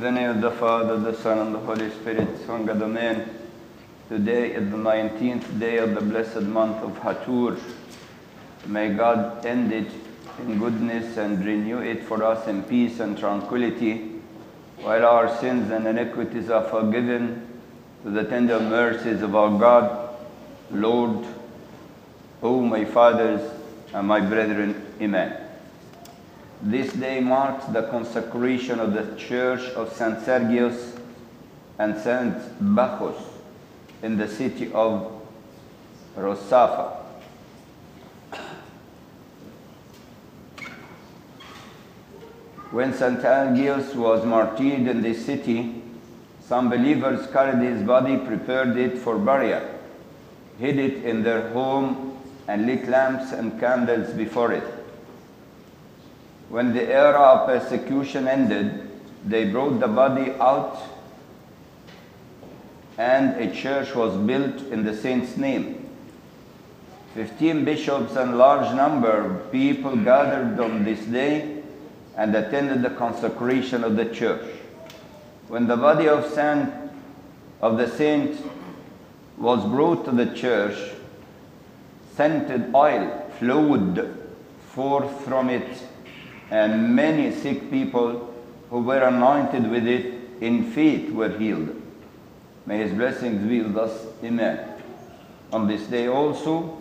the name of the Father, the Son, and the Holy Spirit, one God, Amen. Today is the 19th day of the blessed month of Hatur. May God end it in goodness and renew it for us in peace and tranquility, while our sins and iniquities are forgiven to the tender mercies of our God. Lord, O my fathers and my brethren, Amen. This day marks the consecration of the Church of St. Sergius and St. Bacchus in the city of Rosafa. When St. Sergius was martyred in this city, some believers carried his body, prepared it for burial, hid it in their home, and lit lamps and candles before it. When the era of persecution ended, they brought the body out, and a church was built in the saint's name. 15 bishops and a large number of people gathered on this day and attended the consecration of the church. When the body of the saint was brought to the church, scented oil flowed forth from it, and many sick people who were anointed with it in faith were healed. May his blessings be with us. Amen. On this day also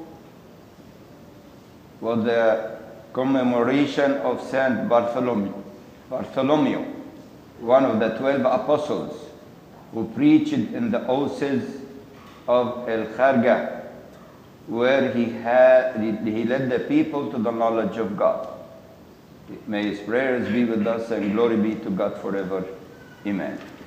was the commemoration of Saint Bartholomew, one of the 12 apostles who preached in the oases of El Kharga, where he led the people to the knowledge of God. May his prayers be with us, and glory be to God forever. Amen.